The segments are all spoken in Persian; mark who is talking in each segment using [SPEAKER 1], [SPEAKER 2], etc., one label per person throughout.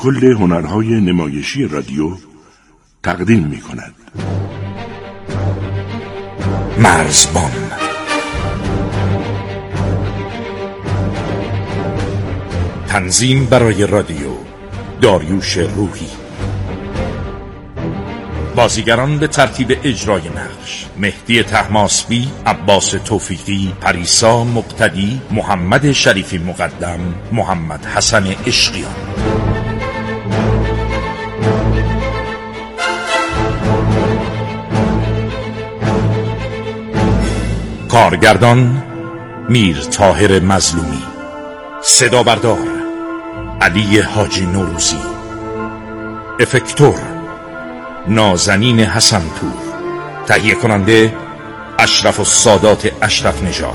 [SPEAKER 1] کل هنرهای نمایشی رادیو تقدیم می‌کند.
[SPEAKER 2] مرزبان، تنظیم برای رادیو داریوش روحی. بازیگران به ترتیب اجرای نقش: مهدی طهماسبی، عباس توفیقی، پریسا مقتدی، محمد شریفی مقدم، محمد حسن عشقیان. کارگردان میر طاهر مظلومی. صدا بردار علی حاجی نوروزی. افکتور نازنین حسن‌پور. تهیه کننده اشرف السادات اشرف نژاد.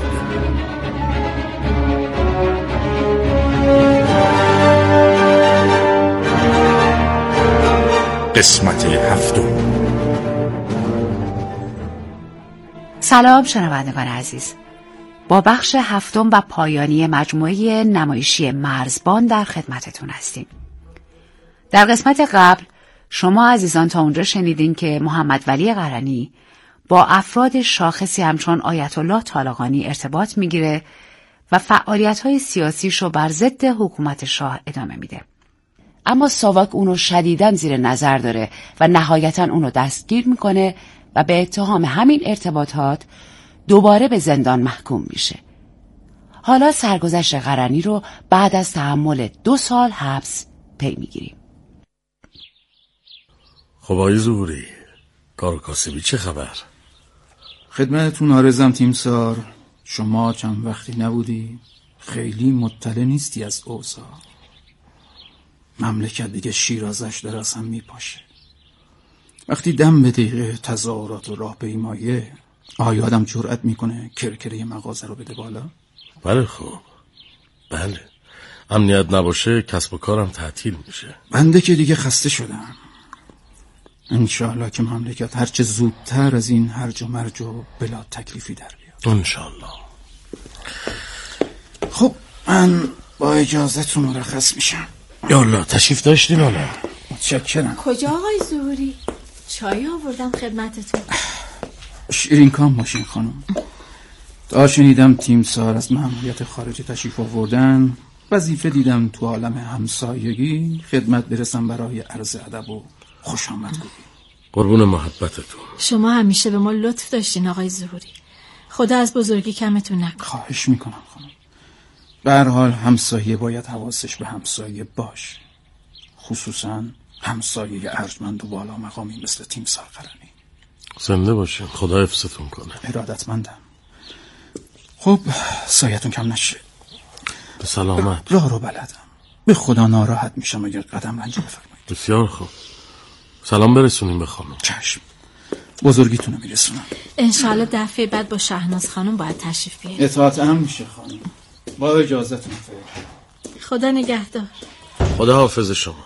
[SPEAKER 2] قسمت 7.
[SPEAKER 3] سلام شنوندگان عزیز، با بخش 7 و پایانی مجموعه نمایشی مرزبان در خدمتتون هستیم. در قسمت قبل شما عزیزان تا اونجا شنیدین که محمد ولی قرنی با افراد شاخصی همچون آیت الله طالقانی ارتباط میگیره و فعالیت‌های سیاسیشو بر ضد حکومت شاه ادامه میده. اما ساواک اونو شدیداً زیر نظر داره و نهایتاً اونو دستگیر میکنه و به اتهام همین ارتباطات دوباره به زندان محکوم میشه. حالا سرگذشت قرنی رو بعد از تحمل 2 سال حبس پی میگیریم.
[SPEAKER 4] خب آقای ظهوری، کار کاسبی چه خبر؟
[SPEAKER 5] خدمتتون عارضم تیمسار. شما چند وقتی نبودی، خیلی مطلع نیستی از اوضاع. مملکت دیگه شیرازش داره از هم میپاشه. وقتی دم به دقیقه تظاهرات و راهپیمایی، آیا آدم جرأت میکنه کرکره مغازه رو بده بالا؟
[SPEAKER 4] بله خب، بله. امنیت نباشه کسب و کارم تعطیل میشه.
[SPEAKER 5] بنده که دیگه خسته شدم. انشالله که مملکت هرچه زودتر از این هرج و مرج و بلا تکلیفی در بیاد.
[SPEAKER 4] انشالله.
[SPEAKER 5] خب من با اجازهتون مرخص میشم.
[SPEAKER 4] یالا تشریف داشتین حالا؟
[SPEAKER 5] متشکرم.
[SPEAKER 6] کجا آقای ظهوری؟ چای آوردم خدمتتون.
[SPEAKER 5] شیرین کام ماشین خانم. تا شنیدم تیمسار از مأموریت خارجی تشریف آوردن، وظیفه دیدم تو عالم همسایگی خدمت برسم برای عرض ادب و خوش آمدگویی.
[SPEAKER 4] قربون محبتتون.
[SPEAKER 6] شما همیشه به ما لطف داشتین آقای ظهوری. خدا از بزرگی کمتون نکنه.
[SPEAKER 5] خواهش میکنم خانم. به هر حال همسایه باید حواسش به همسایه باشه، خصوصا همسایه ارجمند و بالا مقامی مثل تیمسار قرنی.
[SPEAKER 4] زنده باشین، خدا حفظتون کنه.
[SPEAKER 5] ارادتمندم. خب سایتون کم نشه.
[SPEAKER 4] به سلامت.
[SPEAKER 5] راه رو بلدم، به خدا ناراحت میشم اگر قدم رنجی بفرمایید.
[SPEAKER 4] بسیار خوب. سلام برسونیم به خانم.
[SPEAKER 5] چشم، بزرگیتونو میرسونم.
[SPEAKER 6] انشالله دفعه بعد با شهناز خانم باید تشریف بیارید.
[SPEAKER 5] اطاعت هم میشه خانم. با اجازهتون.
[SPEAKER 6] خدا نگهدار.
[SPEAKER 4] خدا حافظ شما.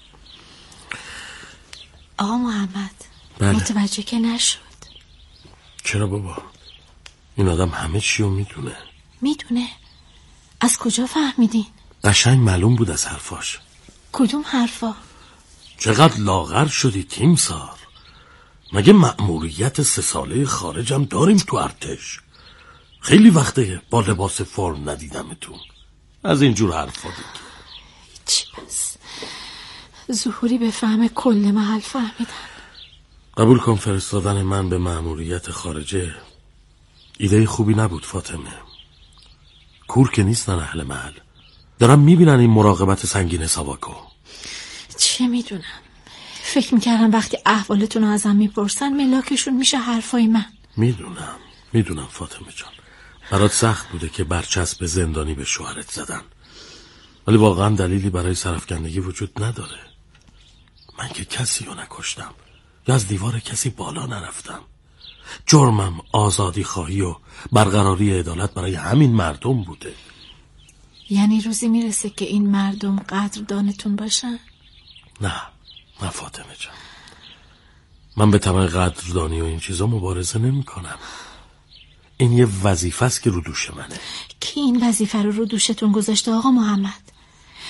[SPEAKER 6] آقا محمد.
[SPEAKER 4] بله.
[SPEAKER 6] متوجه که نشد.
[SPEAKER 4] چرا بابا؟ این آدم همه چیو میدونه.
[SPEAKER 6] میدونه؟ از کجا فهمیدین؟
[SPEAKER 4] قشنگ معلوم بود از حرفاش.
[SPEAKER 6] کدوم حرفا؟
[SPEAKER 4] چقدر لاغر شدی تیمسار. مگه مأموریت 3 ساله خارجم داریم تو ارتش؟ خیلی وقته با لباس فرم ندیدمتون. از اینجور حرفا دیگه.
[SPEAKER 6] چی بس؟ ظهوری به فهم کل محل فهمیدن.
[SPEAKER 4] قبول کن فرستادن من به مأموریت خارجه ایده خوبی نبود فاطمه. کور که نیستن اهل محل، دارم میبینن این مراقبت سنگین ساواکو.
[SPEAKER 6] چه میدونم، فکر میکردم وقتی احوالتون رو ازم میپرسن ملاکشون میشه حرفای من.
[SPEAKER 4] میدونم فاطمه جان، برات سخت بوده که برچسب زندانی به شوهرت زدن، ولی واقعا دلیلی برای سرفکندگی وجود نداره. من که کسی رو نکشتم یا از دیوار کسی بالا نرفتم. جرمم آزادی خواهی و برقراری عدالت برای همین مردم بوده.
[SPEAKER 6] یعنی روزی میرسه که این مردم قدردانتون باشن؟
[SPEAKER 4] نه فاطمه جان، من به طمع قدردانی و این چیزا مبارزه نمی کنم. این یه وظیفه است که رو دوش منه.
[SPEAKER 6] کی این وظیفه رو دوشتون گذاشته آقا محمد؟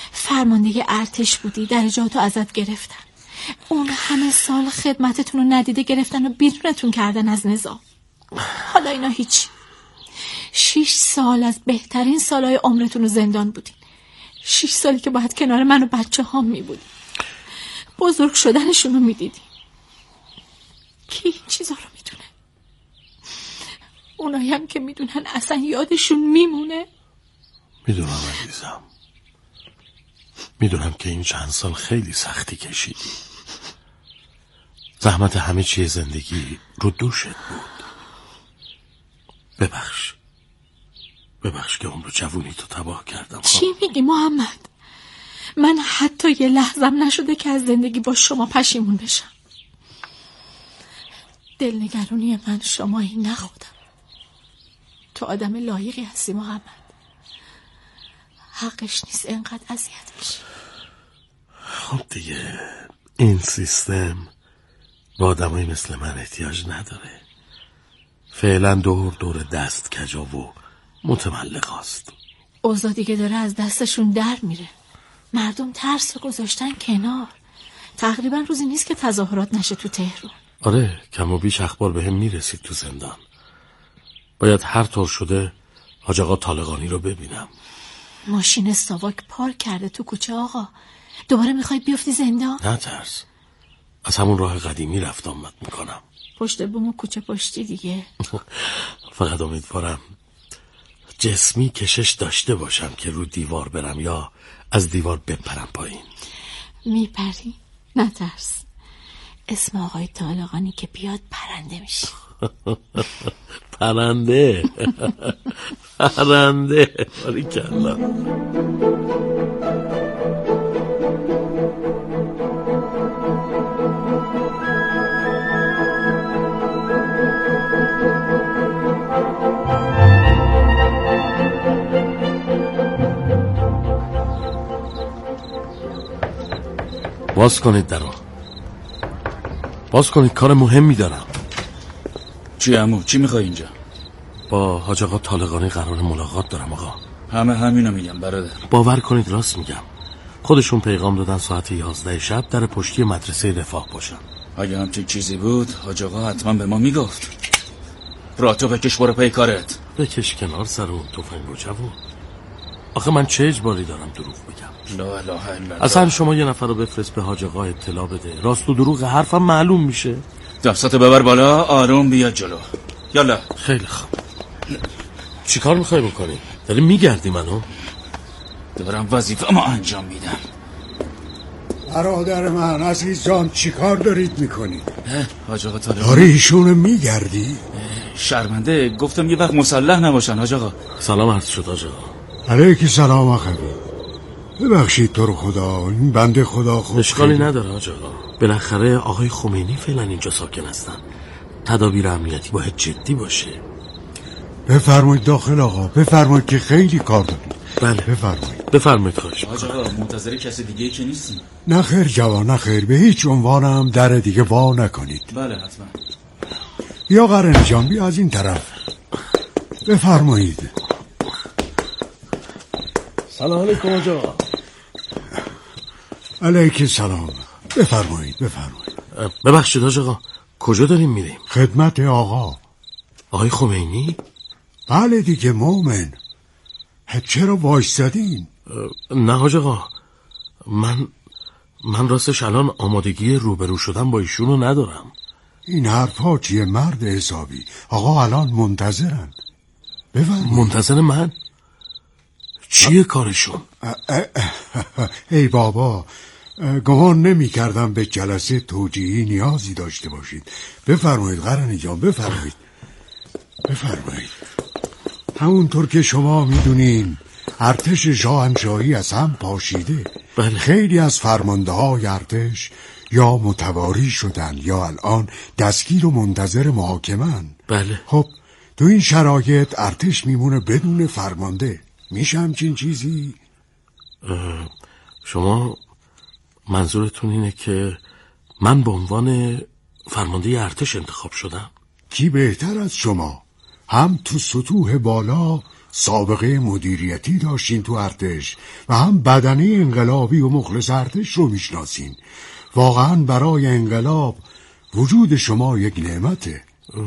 [SPEAKER 6] فرمانده ارتش بودی، درجاتو ازت گرفتن. اون همه سال خدمتتون رو ندیده گرفتن و بیرونتون کردن از نظام. حالا اینا هیچ. 6 سال از بهترین سالهای عمرتون رو زندان بودین. 6 سالی که باید کنار من و بچه هم می بودین. بزرگ شدنشون رو می دیدین. کی این چیزا رو می دونه؟ اونایی هم که می دونن اصلا یادشون میمونه؟
[SPEAKER 4] میدونم عزیزم، میدونم که این چند سال خیلی سختی کشیدی. زحمت همه چیه زندگی رو دوشت بود. ببخش که عمر جوونی تو تباه کردم.
[SPEAKER 6] چی میگی محمد؟ من حتی یه لحظم نشده که از زندگی با شما پشیمون بشم. دلنگرونی من شمایی نخودم. تو آدم لایقی هستی محمد. حقش نیست اینقدر اذیت بشی.
[SPEAKER 4] خب دیگه این سیستم با آدمایی مثل من احتیاج نداره. فعلا دور دست کجا و متملق هاست.
[SPEAKER 6] اوضاع دیگه داره از دستشون در میره. مردم ترس رو گذاشتن کنار. تقریبا روزی نیست که تظاهرات نشه تو تهران.
[SPEAKER 4] آره، کم و بیش اخبار به هم میرسید تو زندان. باید هر طور شده حاج آقا طالقانی رو ببینم.
[SPEAKER 6] ماشین ساواک پارک کرده تو کوچه آقا. دوباره میخوای بیفتی زندان؟
[SPEAKER 4] نه ترس، از همون راه قدیمی رفت آمد میکنم.
[SPEAKER 6] پشت بوم و کوچه پشتی دیگه.
[SPEAKER 4] فقط امیدوارم جسمی کشش داشته باشم که رو دیوار برم یا از دیوار بپرم پایین.
[SPEAKER 6] میپری؟ نه ترس. اسم آقای طالقانی که بیاد پرنده میشی.
[SPEAKER 4] پرنده پرنده باریکلا. باز کنید درو، باز کنید، کار مهمی دارم.
[SPEAKER 5] چی عمو؟ چی میخوای اینجا؟
[SPEAKER 4] با حاج آقا طالقانی قرار ملاقات دارم آقا.
[SPEAKER 5] همه همینو میگم برادر.
[SPEAKER 4] باور کنید راست میگم. خودشون پیغام دادن ساعت 11 شب در پشتی مدرسه رفاه باشن.
[SPEAKER 5] اگه همچین چیزی بود حاج آقا حتما به ما میگفت. راتو بکش برو پی کارت.
[SPEAKER 4] بکش کنار سر اون تفنگ و جوون. آخه من چه اجباری دارم دروغ بگم؟
[SPEAKER 5] لا اله الا الله.
[SPEAKER 4] اصلا شما یه نفر رو بفرست به حاج آقا اطلاع بده، راست و دروغ حرفم معلوم میشه.
[SPEAKER 5] دستاتو ببر بالا، آروم بیا جلو. یالا.
[SPEAKER 4] خیلی خوب. چی کار میخوای بکنی؟ داری میگردی منو؟
[SPEAKER 5] دارم وظیفه ما انجام میدم.
[SPEAKER 7] برادر من عزیز جان، چی کار دارید میکنید؟
[SPEAKER 5] حاج آقا طالقانی
[SPEAKER 7] داری ایشونو میگردی؟
[SPEAKER 5] شرمنده گفتم یه وقت مسلح نباشن حاج آقا.
[SPEAKER 4] سلام عرض شد حاج آقا.
[SPEAKER 7] علیک سلام آقا. ببخشید تو رو خدا، این بنده خدا خود
[SPEAKER 4] اشکالی نداره حاج آقا. بالاخره آقای خمینی فعلا اینجا ساکن هستن. تدابیر امنیتی باید جدی باشه.
[SPEAKER 7] بفرمایید داخل آقا، بفرمایید که خیلی کار دارید.
[SPEAKER 4] بله بفرمایید خواهش
[SPEAKER 5] حاج آقا منتظر کسی دیگه که نیستیم.
[SPEAKER 7] نه خیر جوان، نه خیر، به هیچ عنوانم در دیگه وا نکنید.
[SPEAKER 5] بله حتما.
[SPEAKER 7] بیا قرن جان، بیا از این طرف. بفرمایید.
[SPEAKER 4] سلام علیکم حاج آقا.
[SPEAKER 7] علیک سلام. بفرمایید.
[SPEAKER 4] ببخشید حاج آقا، کجا داریم میریم؟
[SPEAKER 7] خدمت آقا.
[SPEAKER 4] آقای خمینی؟
[SPEAKER 7] بله دیگه مومن. چرا وایستادین؟
[SPEAKER 4] نه حاج آقا، من راستش الان آمادگی روبرو شدن با ایشونو ندارم.
[SPEAKER 7] این حرفا چیه مرد حسابی؟ آقا الان منتظرن. بفرمایید.
[SPEAKER 4] منتظر من؟ چیه کارشون؟
[SPEAKER 7] ای بابا، گمان نمی کردم به جلسه توجیهی نیازی داشته باشید. بفرمایید قرنی جان، بفرمایید. همونطور که شما میدونین ارتش شاهنشاهی از هم پاشیده.
[SPEAKER 4] بله.
[SPEAKER 7] خیلی از فرمانده های ارتش یا متواری شدن یا الان دستگیر و منتظر محاکمه‌اند.
[SPEAKER 4] بله.
[SPEAKER 7] خب تو این شرایط ارتش میمونه بدون فرمانده. میشه همچین چیزی؟
[SPEAKER 4] شما منظورتون اینه که من به عنوان فرمانده ارتش انتخاب شدم؟
[SPEAKER 7] کی بهتر از شما؟ هم تو سطوح بالا سابقه مدیریتی داشتین تو ارتش و هم بدنه انقلابی و مخلص ارتش رو میشناسین. واقعا برای انقلاب وجود شما یک نعمته.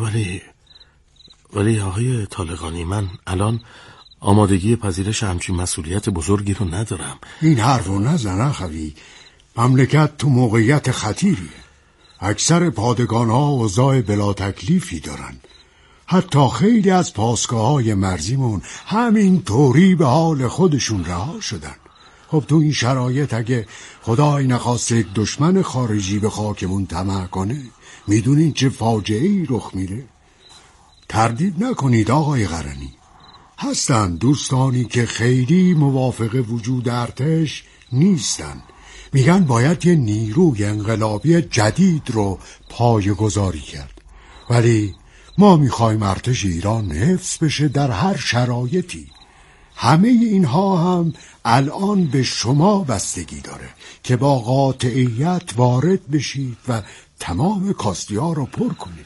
[SPEAKER 4] ولی آقای طالقانی، من الان آمادگی پذیرش همچین مسئولیت بزرگی رو ندارم.
[SPEAKER 7] این حرف رو نزن اخوی. مملکت تو موقعیت خطیریه. اکثر پادگان‌ها اوضاع بلا تکلیفی دارن. حتی خیلی از پاسگاه‌های مرزیمون همین طوری به حال خودشون رها شدن. خب تو این شرایط اگه خدای نخواسته یک دشمن خارجی به خاکمون طمع کنه، میدونین چه فاجعه‌ای رخ میره؟ تردید نکنید آقای قرنی. هستن دوستانی که خیلی موافق وجود ارتش نیستن. میگن باید یه نیروی انقلابی جدید رو پایه‌گذاری کرد. ولی ما میخوایم ارتش ایران حفظ بشه در هر شرایطی. همه اینها هم الان به شما بستگی داره که با قاطعیت وارد بشید و تمام کاستی‌ها رو پر کنید.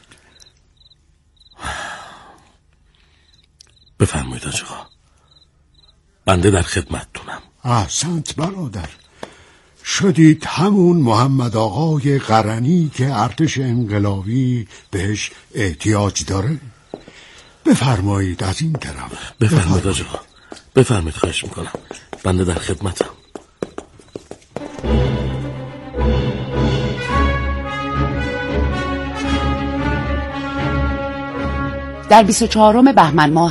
[SPEAKER 4] بفرمایید آقا، بنده در خدمتتونم.
[SPEAKER 7] احسنت برادر. شدید همون محمد آقای قرنی که ارتش انقلابی بهش احتیاج داره. بفرمایید از این طرف.
[SPEAKER 4] بفرمایید آقا، بفرمایید، خواهش میکنم. بنده در خدمتم.
[SPEAKER 3] در 24 بهمن ماه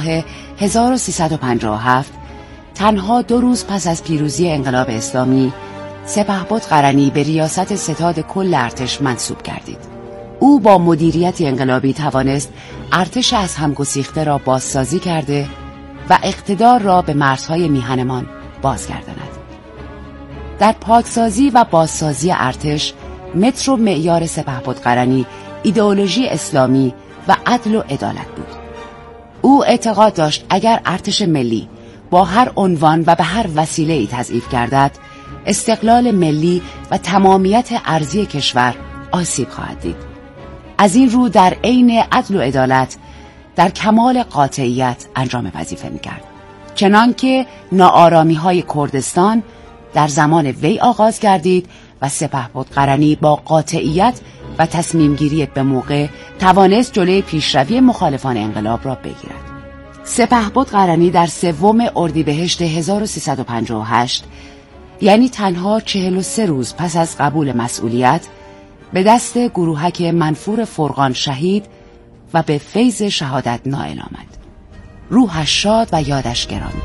[SPEAKER 3] 1357 تنها 2 روز پس از پیروزی انقلاب اسلامی، سپهبد قرنی به ریاست ستاد کل ارتش منصوب گردید. او با مدیریتی انقلابی توانست ارتش از هم گسیخته را بازسازی کرده و اقتدار را به مرزهای میهنمان بازگرداند. در پاکسازی و بازسازی ارتش، متر و معیار سپهبد قرنی ایدئولوژی اسلامی و عدل و عدالت بود. او اعتقاد داشت اگر ارتش ملی با هر عنوان و به هر وسیله‌ای تضعیف گردد، استقلال ملی و تمامیت ارضی کشور آسیب خواهد دید. از این رو در عین عدل و عدالت در کمال قاطعیت انجام وظیفه می‌کرد، چنانکه ناآرامی‌های کردستان در زمان وی آغاز گردید و سپهبد قرنی با قاطعیت و تصمیم گیری به موقع توانست جلوی پیشروی مخالفان انقلاب را بگیرد. سپهبد قرنی در 3 اردیبهشت 1358، یعنی تنها 43 روز پس از قبول مسئولیت، به دست گروهک منفور فرقان شهید و به فیض شهادت نائل آمد. روحش شاد و یادش گرامی.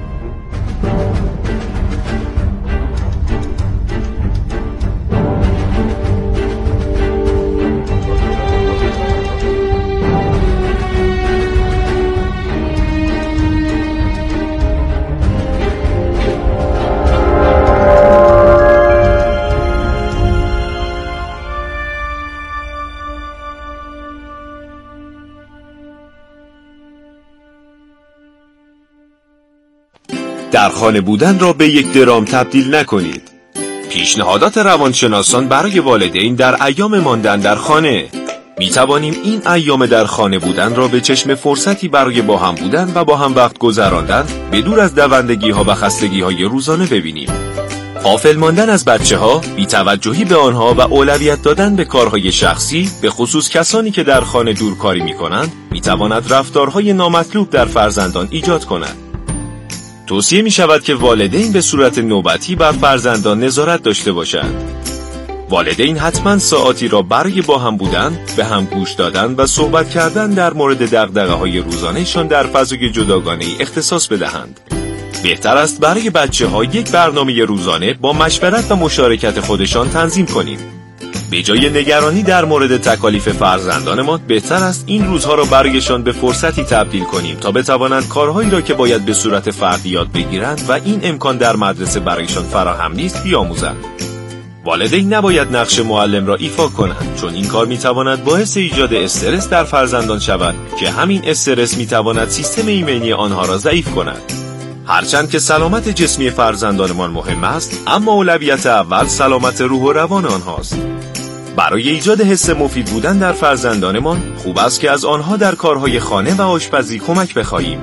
[SPEAKER 8] در خانه بودن را به یک درام تبدیل نکنید. پیشنهادات روانشناسان برای والدین در ایام ماندن در خانه. می توانیم این ایام در خانه بودن را به چشم فرصتی برای با هم بودن و با هم وقت گذراندن به دور از دوندگی ها و خستگی های روزانه ببینیم. غافل ماندن از بچه ها، بی‌توجهی به آنها و اولویت دادن به کارهای شخصی، به خصوص کسانی که در خانه دورکاری می کنند، می تواند رفتارهای نامطلوب در فرزندان ایجاد کند. توصیه می شود که والدین به صورت نوبتی بر فرزندان نظارت داشته باشند. والدین حتما ساعاتی را برای با هم بودن، به هم گوش دادن و صحبت کردن در مورد دغدغه‌های روزانه‌شان در فضای جداگانه‌ای اختصاص بدهند. بهتر است برای بچه‌ها یک برنامه روزانه با مشورت و مشارکت خودشان تنظیم کنیم. به جای نگرانی در مورد تکالیف فرزندانمان، بهتر است این روزها را برایشان به فرصتی تبدیل کنیم تا بتوانند کارهایی را که باید به صورت فردی یاد بگیرند و این امکان در مدرسه برایشان فراهم نیست بیاموزند. والدین نباید نقش معلم را ایفا کنند، چون این کار میتواند باعث ایجاد استرس در فرزندان شود که همین استرس میتواند سیستم ایمنی آنها را ضعیف کند. هرچند که سلامت جسمی فرزندانمان مهم است، اما اولویت اول سلامت روح و روان آنهاست. برای ایجاد حس مفید بودن در فرزندانمان خوب است که از آنها در کارهای خانه و آشپزی کمک بخواهیم.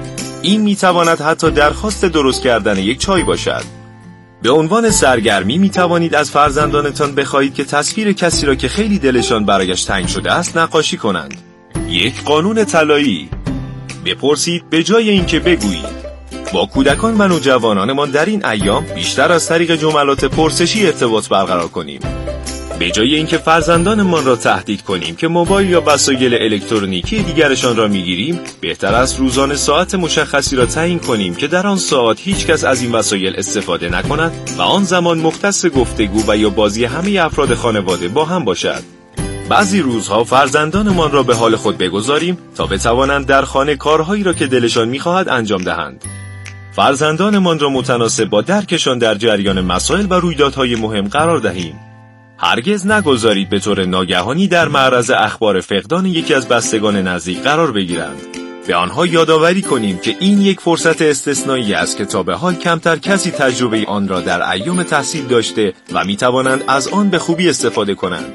[SPEAKER 8] این میتواند حتی درخواست درست کردن یک چای باشد. به عنوان سرگرمی میتوانید از فرزندانتان بخواهید که تصویر کسی را که خیلی دلشان برایش تنگ شده است نقاشی کنند. یک قانون طلایی: بپرسید به جای اینکه بگویید. با کودکان و نوجوانانمان در این ایام بیشتر از طریق جملات پرسشی ارتباط برقرار کنیم. به جای اینکه فرزندانمان را تهدید کنیم که موبایل یا وسایل الکترونیکی دیگرشان را میگیریم، بهتر است روزانه ساعت مشخصی را تعیین کنیم که در آن ساعت هیچ کس از این وسایل استفاده نکند و آن زمان مختص گفتگو و یا بازی همه افراد خانواده با هم باشد. بعضی روزها فرزندانمان را به حال خود بگذاریم تا بتوانند در خانه کارهایی را که دلشان می‌خواهد انجام دهند. فرزندانمان را متناسب با درکشان در جریان مسائل و رویدادهای مهم قرار دهیم. هرگز نگذارید به طور ناگهانی در معرض اخبار فقدان یکی از بستگان نزدیک قرار بگیرند. به آنها یادآوری کنیم که این یک فرصت استثنایی است که تا به حال کمتر کسی تجربه آن را در ایام تحصیل داشته و می‌توانند از آن به خوبی استفاده کنند.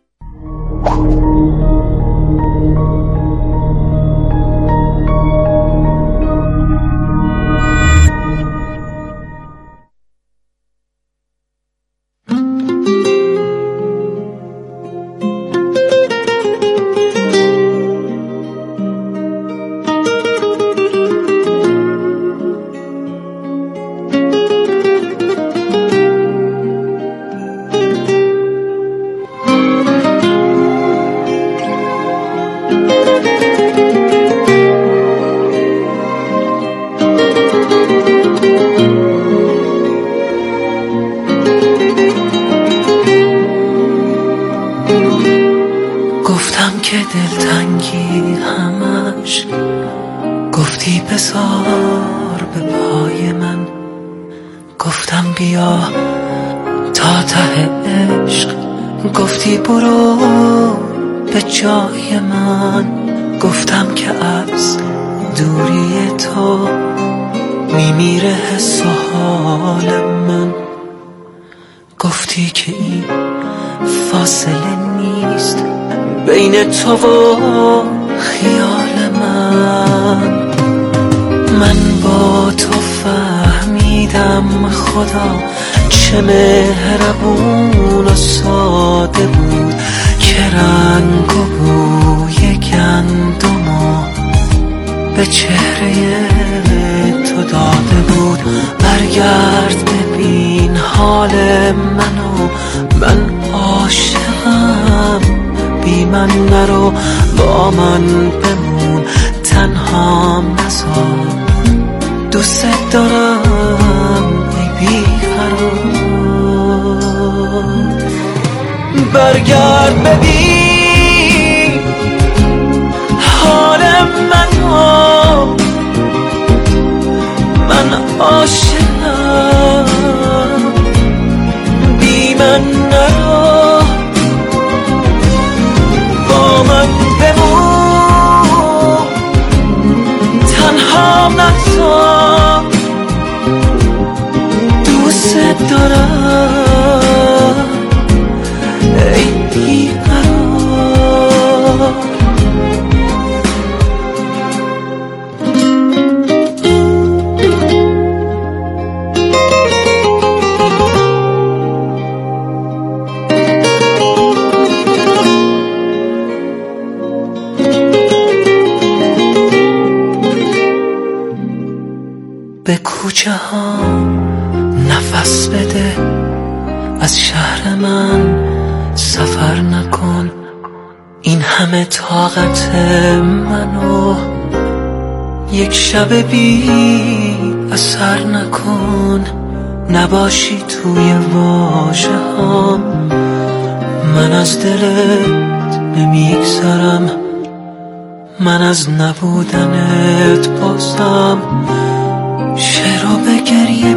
[SPEAKER 9] دلتنگی همش گفتی بذار به پای من، گفتم بیا تا ته عشق، گفتی برو به جای من، گفتم که از دوری تو میمیره حس و حال من، گفتی که این فاصله نیست بین تو و خیال من با تو فهمیدم خدا چه مهربون و ساده بود که رنگ و بوی گندمو به چهره تو داده بود. برگرد ببین حال منو، من عاشقم، بی من نرو، با من بمون، تنها نذار، دوست دارم ای بیقرار. برگرد ببین حال منو، من عاشقم، بی من نرو، با من بمون، تنها نذار، دوست دارم ای بیقرار. به کوچه ها نفس بده، از شهر من سفر نکن، این همه طاقت منو یک شب بی اثر نکن، نباشی توی واژه هام، من از دلت نمیگذرم، من از نبودنت بازم شعرو به گریه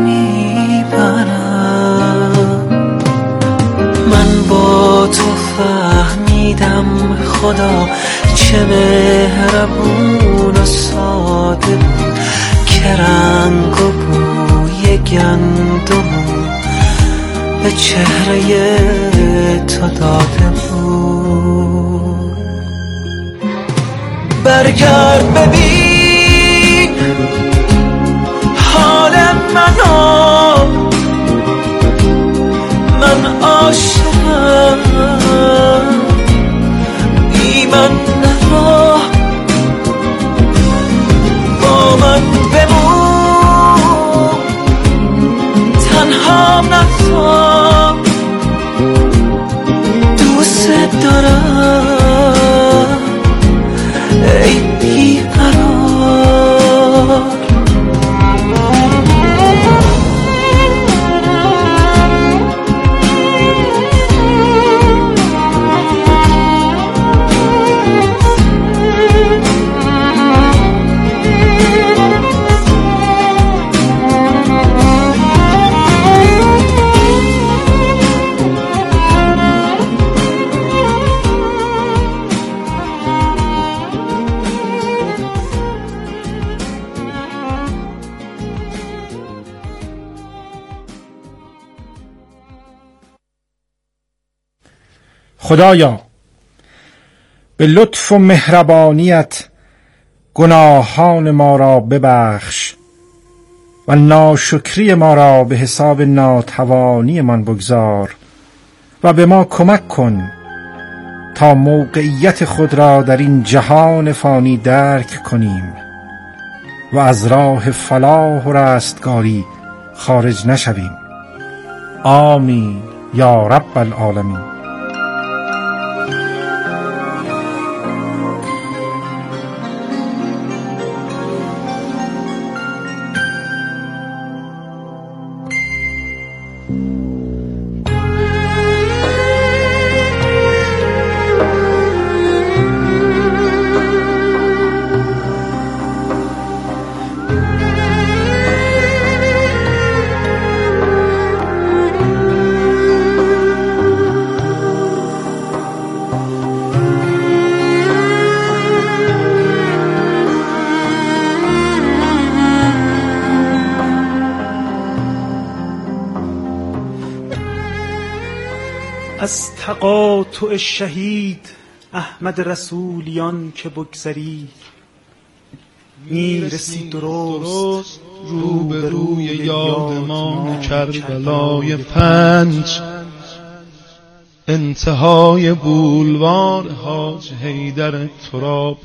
[SPEAKER 9] میبرم. من با تو فهمیدم خدا چه مهربون و ساده بود که رنگ و بوی گندمو به چهره تو داده بود. برگرد ببین نیا، من عاشقم، بی من نرا، با من بمون، تنها نذار، دوست دارم ای بیقرار.
[SPEAKER 10] خدایا به لطف و مهربانیت گناهان ما را ببخش و ناشکری ما را به حساب ناتوانی من بگذار و به ما کمک کن تا موقعیت خود را در این جهان فانی درک کنیم و از راه فلاح و رستگاری خارج نشویم. آمین یا رب العالمین.
[SPEAKER 11] از تقاطع شهید احمد رسولیان که بگذری، میرسی درست رو به روی یاد ما کربلای 5، انتهای بولوار حاج حیدر تراب،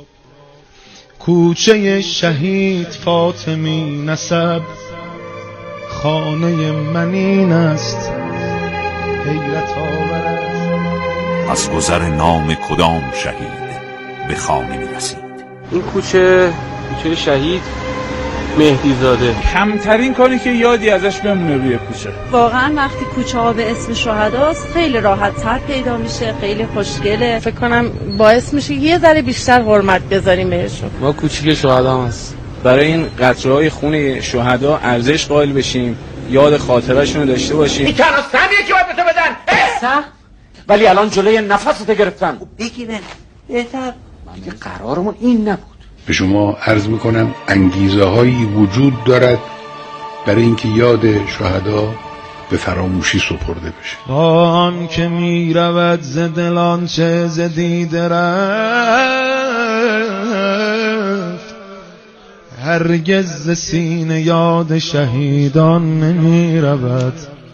[SPEAKER 11] کوچه شهید فاطمی نسب، خانه من این است حیرت آور است.
[SPEAKER 2] از گذر نام کدام شهید به خانه می رسید؟
[SPEAKER 12] این کوچه شهید مهدی زاده.
[SPEAKER 5] کمترین کاری که یادی ازش بمونه روی کوچه.
[SPEAKER 13] واقعا وقتی کوچه ها به اسم شهداست خیلی راحت تر پیدا میشه، خیلی خوشگله. فکر کنم باعث میشه یه ذره بیشتر حرمت بذاریم بهشون.
[SPEAKER 12] ما کوچیک شهدا هست. برای این قطره‌های خون شهدا ارزش قائل بشیم، یاد خاطره‌شون رو داشته باشیم.
[SPEAKER 14] این تنها سمیه که باید به تو بدن. ولی الان جلوی نفستو گرفتن. بگیرن بهتر. دیگه قرارمون این نبود.
[SPEAKER 15] به شما عرض میکنم انگیزه هایی وجود دارد برای اینکه یاد شهدا به فراموشی سپرده بشه.
[SPEAKER 11] آن که می رود ز دلان چه ز دیده رفت، هرگز ز سینه یاد شهیدان نمی رود.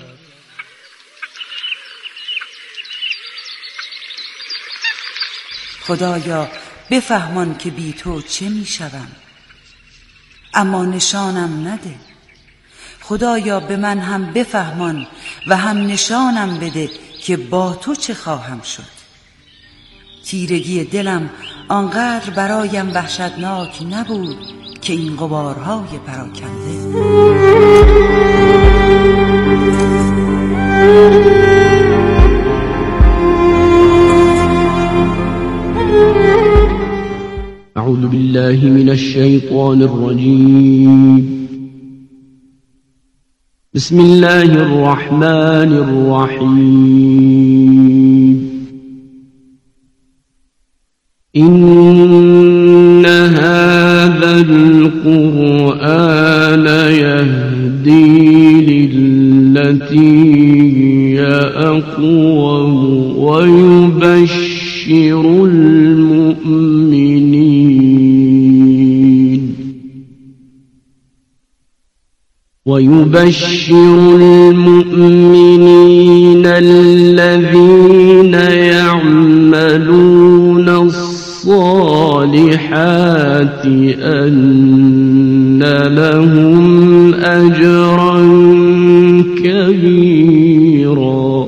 [SPEAKER 16] خدایا بفهمان که بی تو چه می شوم، اما نشانم نده. خدایا به من هم بفهمان و هم نشانم بده که با تو چه خواهم شد. تیرگی دلم آنقدر برایم وحشتناک نبود که این غبارهای پراکنده.
[SPEAKER 17] أعوذ بالله من الشيطان الرجيم. بسم الله الرحمن الرحيم. إن هذا القرآن يهدي للتي هي أقوم ويبشر المؤمنين ويبشر المؤمنين الذين يعملون الصالحات أن لهم أجرا كبيرا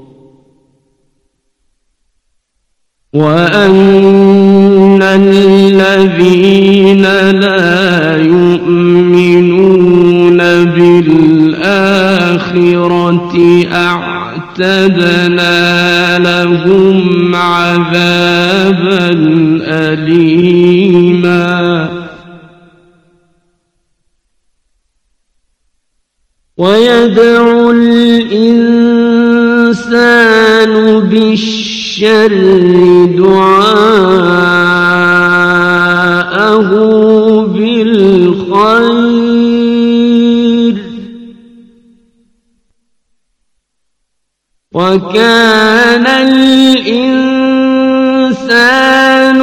[SPEAKER 17] وأن الذين لا يؤمنون بالآخرة أعتدنا لهم عذابا أليما ويدعو الإنسان بالشر دعاءه بالخير وكان الإنسان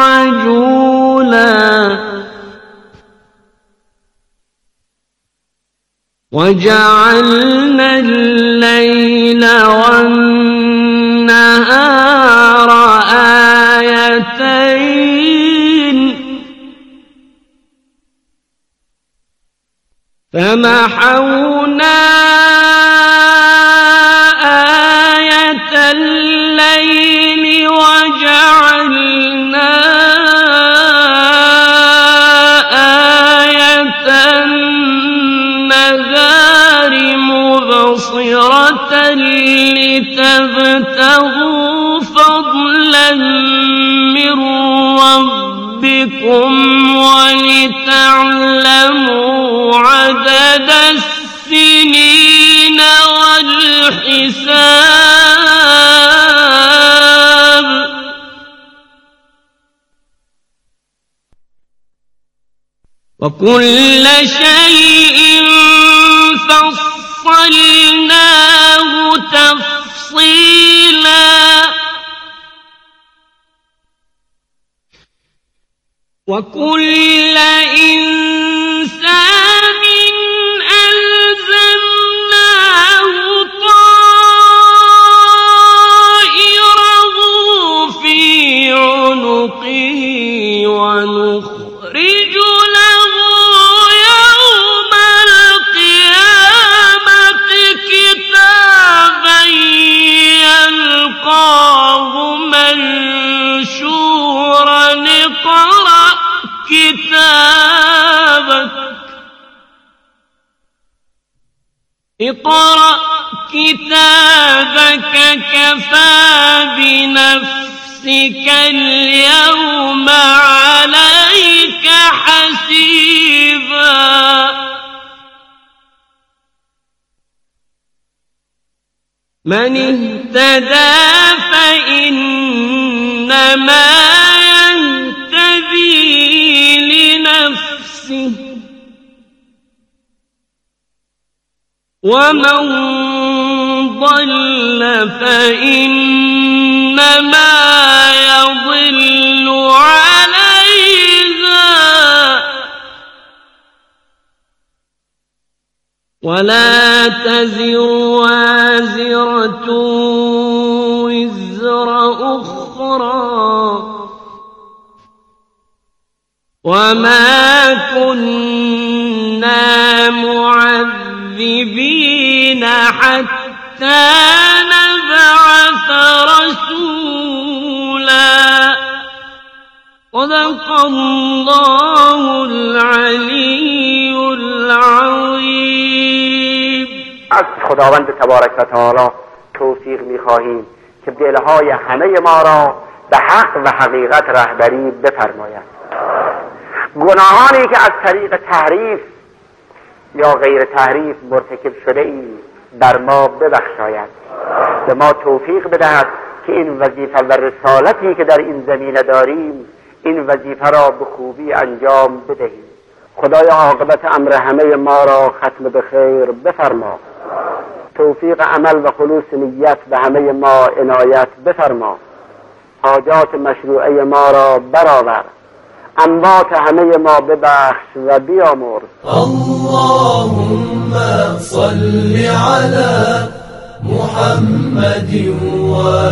[SPEAKER 17] عجولا وجعلنا الليل والنهار آيتين فمحونا آية الليل وجعلنا آية النهار مبصرة لتبتغوا فضلا من ربكم ولتعلموا عدد السنين والحساب وكل شيء فصلناه تفصيلا وكل إنسان ألزمناه طائره في عنقه ونخرج له يوم القيامة كتابا يلقاه منشورا اقرأ كتابك كفى بنفسك اليوم عليك حسيبا من اهتدى فإنما يهتدي لنفسه ومن ضل فإنما يضل عليها ولا تزر وازرة وزر أخرى وما كنا معذبين حتى نبعث رسولا صدق الله العلی العظیم.
[SPEAKER 14] از خداوند تبارک و تعالی توفیق می‌خواهیم که دلهای همه ما را به حق و حقیقت رهبری بفرماید. گناهانی که از طریق تحریف یا غیر تحریف مرتکب شده ایم بر ما ببخشاید، به ما توفیق بدهد که این وظیفه و رسالتی که در این زمینه داریم این وظیفه را به خوبی انجام بدهیم. خدای عاقبت امر همه ما را ختم به خیر بفرما، توفیق عمل و خلوص نیت به همه ما عنایت بفرما، حاجات مشروعه ما را برآور، انبات همه ما ببخش و بیامرز.
[SPEAKER 9] اللهم صل على محمد و